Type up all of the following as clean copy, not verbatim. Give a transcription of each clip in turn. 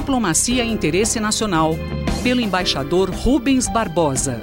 Diplomacia e Interesse Nacional, pelo embaixador Rubens Barbosa.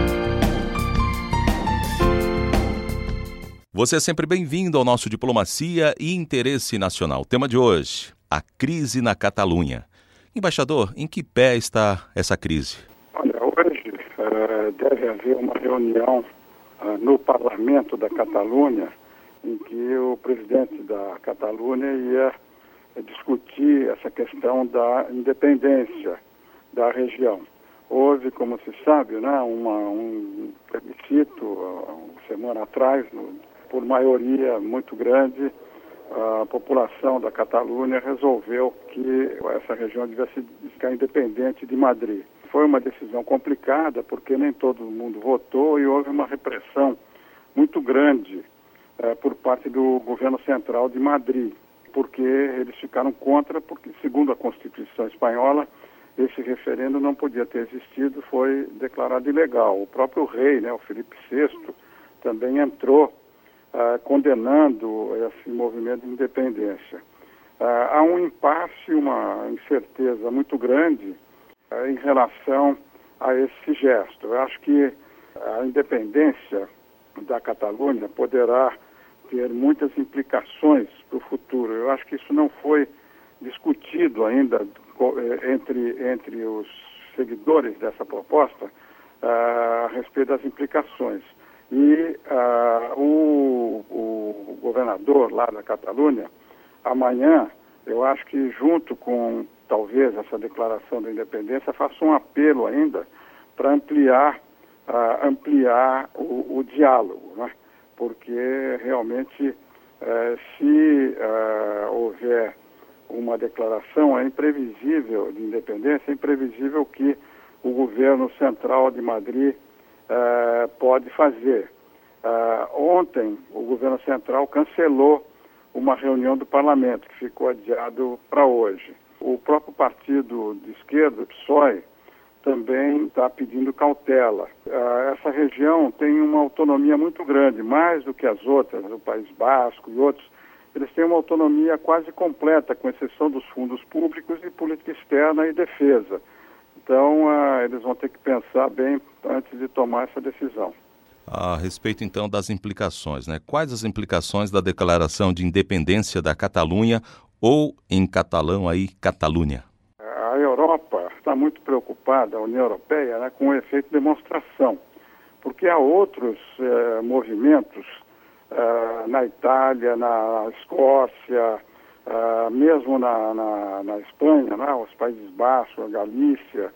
Você é sempre bem-vindo ao nosso Diplomacia e Interesse Nacional. O tema de hoje, a crise na Catalunha. Embaixador, em que pé está essa crise? Olha, hoje deve haver uma reunião no Parlamento da Catalunha em que o presidente da Catalunha ia discutir essa questão da independência da região. Houve, como se sabe, um plebiscito semana atrás, por maioria muito grande, a população da Catalunha resolveu que essa região devia ficar independente de Madrid. Foi uma decisão complicada porque nem todo mundo votou e houve uma repressão muito grande por parte do governo central de Madrid, porque eles ficaram contra, porque segundo a Constituição espanhola, esse referendo não podia ter existido, foi declarado ilegal. O próprio rei, o Felipe VI, também entrou condenando esse movimento de independência. Há um impasse, uma incerteza muito grande em relação a esse gesto. Eu acho que a independência da Catalunha poderá ter muitas implicações para o futuro. Eu acho que isso não foi discutido ainda entre os seguidores dessa proposta a respeito das implicações. E o governador lá da Catalunha, amanhã, eu acho que junto com, talvez, essa declaração da independência, faça um apelo ainda para ampliar o diálogo, né? Porque realmente, se houver uma declaração, é imprevisível de independência, é imprevisível que o governo central de Madrid pode fazer. Ontem, o governo central cancelou uma reunião do parlamento, que ficou adiado para hoje. O próprio partido de esquerda, o PSOE, também está pedindo cautela. Essa região tem uma autonomia muito grande, mais do que as outras, o País Basco e outros. Eles têm uma autonomia quase completa, com exceção dos fundos públicos e política externa e defesa. Então, eles vão ter que pensar bem antes de tomar essa decisão. A respeito, então, das implicações, né? Quais as implicações da declaração de independência da Catalunha ou, em catalão, Catalunha? A Europa está muito preocupada, a União Europeia, com o efeito demonstração, porque há outros movimentos na Itália, na Escócia, mesmo na Espanha, os Países Baixos, a Galícia,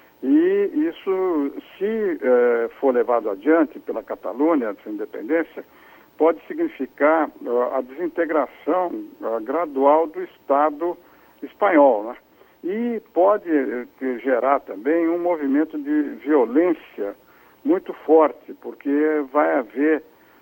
e isso, se for levado adiante pela Catalunha, essa independência, pode significar a desintegração gradual do Estado espanhol, né? E pode gerar também um movimento de violência muito forte, porque vai haver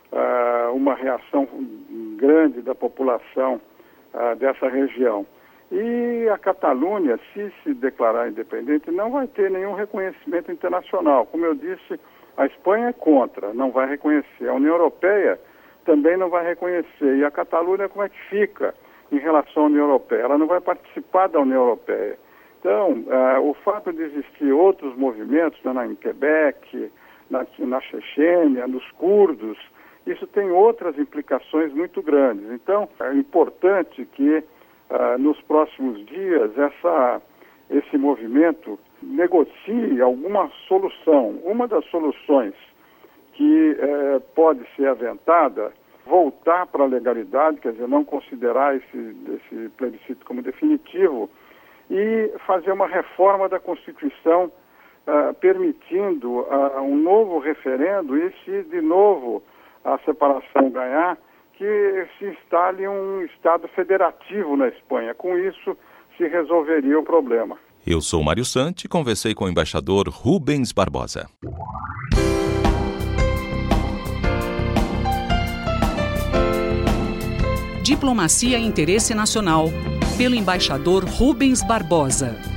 uma reação grande da população dessa região. E a Catalunha, se declarar independente, não vai ter nenhum reconhecimento internacional. Como eu disse, a Espanha é contra, não vai reconhecer. A União Europeia também não vai reconhecer. E a Catalunha, como é que fica em relação à União Europeia? Ela não vai participar da União Europeia. Então, o fato de existir outros movimentos, em Quebec, na Chechênia, nos curdos, isso tem outras implicações muito grandes. Então, é importante que nos próximos dias esse movimento negocie alguma solução. Uma das soluções que pode ser aventada, voltar para a legalidade, quer dizer, não considerar esse plebiscito como definitivo e fazer uma reforma da Constituição permitindo um novo referendo e, se de novo a separação ganhar, que se instale um Estado federativo na Espanha. Com isso, se resolveria o problema. Eu sou Mário Santi e conversei com o embaixador Rubens Barbosa. Diplomacia e Interesse Nacional, pelo embaixador Rubens Barbosa.